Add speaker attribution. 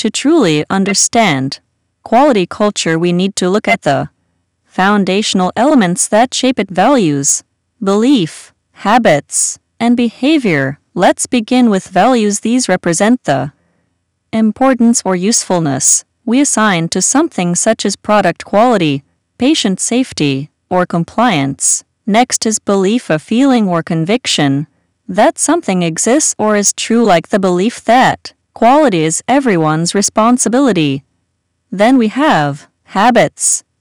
Speaker 1: to truly understand quality culture, we need to look at the foundational elements that shape it: values, belief, habits, and behavior. Let's begin with values. These represent the importance or usefulness we assign to something, such as product quality, patient safety, or compliance. Next is belief, a feeling or conviction that something exists or is true, like the belief that quality is everyone's responsibility. Then we have habits,